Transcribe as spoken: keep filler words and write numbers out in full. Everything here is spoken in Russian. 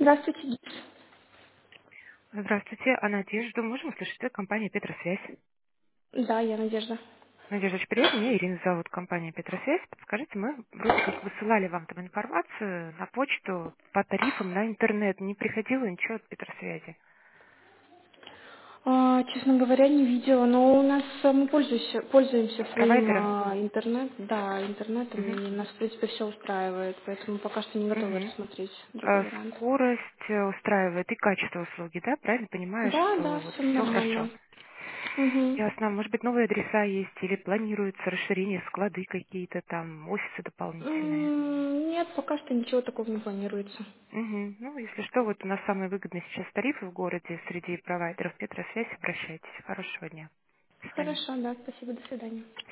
Здравствуйте, Гипс. Здравствуйте, а Надежду можем услышать? Это компания Петросвязь. Да, я Надежда. Надежда, очень приятно. Меня Ирина зовут, компания Петросвязь. Подскажите, мы вроде как высылали вам там информацию на почту по тарифам на интернет. Не приходило ничего от Петросвязи. А, честно говоря, не видела, но у нас а, мы пользуемся, пользуемся своим Провайдером? а, интернет, да, интернетом, Угу. и нас, в принципе, все устраивает, поэтому пока что не готовы Угу. рассмотреть другой А вариант. скорость э, устраивает и качество услуги, да? Правильно понимаю, Да, да, что вот все все хорошо? нормально. Угу. Ясно. Может быть, новые адреса есть или планируется расширение, склады какие-то там, офисы дополнительные? Нет, пока что ничего такого не планируется. Мгм. Ну, если что, вот у нас самые выгодные сейчас тарифы в городе среди провайдеров Петросвязь. Обращайтесь. Хорошего дня. До свидания. Хорошо, да, спасибо, до свидания.